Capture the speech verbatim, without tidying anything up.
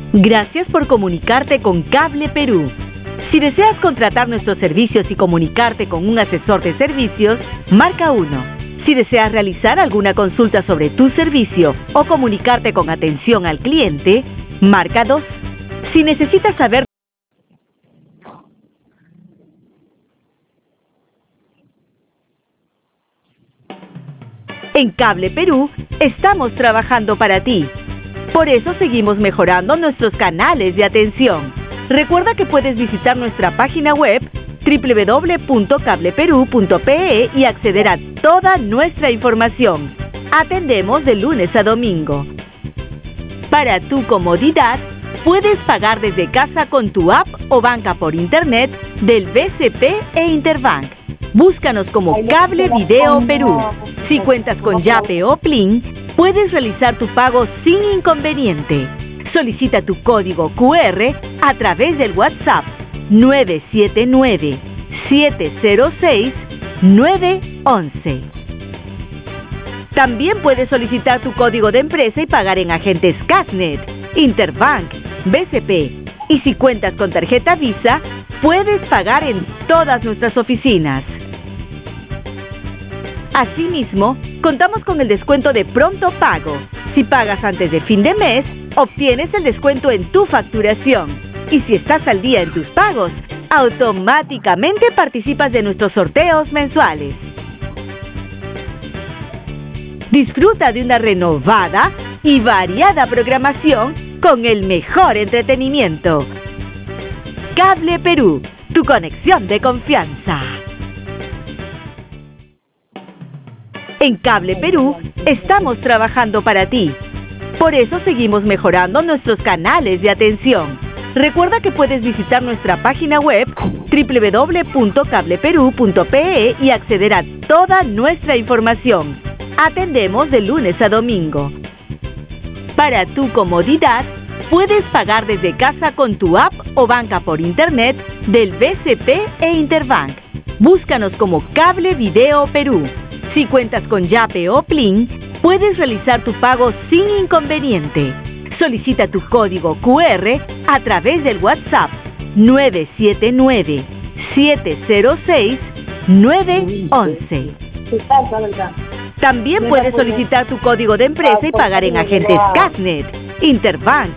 Gracias por comunicarte con Cable Perú. Si deseas contratar nuestros servicios y comunicarte con un asesor de servicios, marca uno. Si deseas realizar alguna consulta sobre tu servicio o comunicarte con atención al cliente, marca dos. Si necesitas saber En Cable Perú, estamos trabajando para ti. Por eso seguimos mejorando nuestros canales de atención. Recuerda que puedes visitar nuestra página web doble u doble u doble u punto cable perú punto pe e y acceder a toda nuestra información. Atendemos de lunes a domingo. Para tu comodidad, puedes pagar desde casa con tu app o banca por internet del B C P e Interbank. Búscanos como Cable Video Perú. Si cuentas con Yape o Plin, puedes realizar tu pago sin inconveniente. Solicita tu código cu erre a través del WhatsApp nueve siete nueve, siete cero seis, nueve once. También puedes solicitar tu código de empresa y pagar en agentes Casnet, Interbank, B C P. Y si cuentas con tarjeta Visa, puedes pagar en todas nuestras oficinas. Asimismo, contamos con el descuento de pronto pago. Si pagas antes de fin de mes, obtienes el descuento en tu facturación. Y si estás al día en tus pagos, automáticamente participas de nuestros sorteos mensuales. Disfruta de una renovada y variada programación con el mejor entretenimiento. Cable Perú, tu conexión de confianza. En Cable Perú, estamos trabajando para ti. Por eso seguimos mejorando nuestros canales de atención. Recuerda que puedes visitar nuestra página web doble u doble u doble u punto cable perú punto pe e y acceder a toda nuestra información. Atendemos de lunes a domingo. Para tu comodidad, puedes pagar desde casa con tu app o banca por internet del B C P e Interbank. Búscanos como Cable Video Perú. Si cuentas con Yape o Plin, puedes realizar tu pago sin inconveniente. Solicita tu código cu erre a través del WhatsApp nueve siete nueve, siete cero seis, nueve once. También puedes solicitar tu código de empresa y pagar en agentes Casnet, Interbank,